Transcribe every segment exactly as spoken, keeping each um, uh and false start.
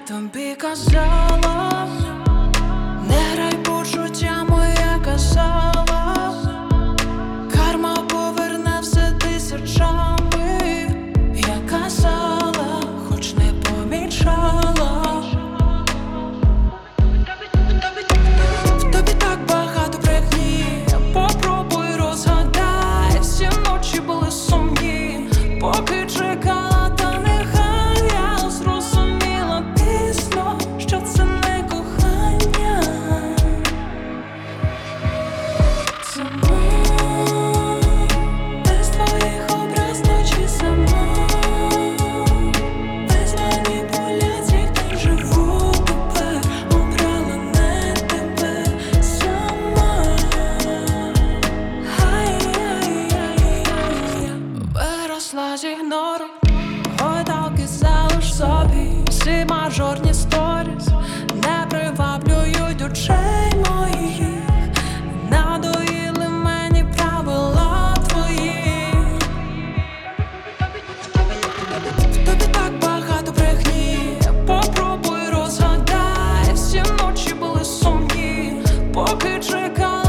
тобі казала, не грай почуттями, я казала, карма поверне все тисячами. Я казала, хоч не помічала. В тобі так багато брехні, попробуй розгадай. Всі ночі були сумні, поки чекала. З ігнору гойдалки залиш собі. Всі мажорні сторіс не приваблюють очей моїх. Надоїли мені правила твої. В тобі так багато брехні, попробуй розгадай. Всі ночі були сумні, поки чекала.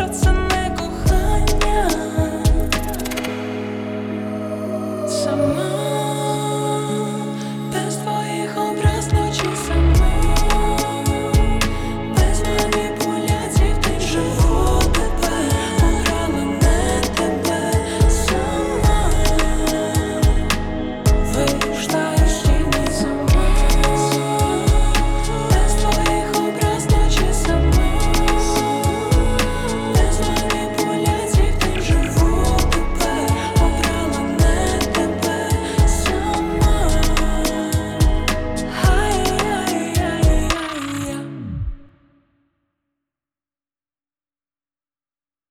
Summer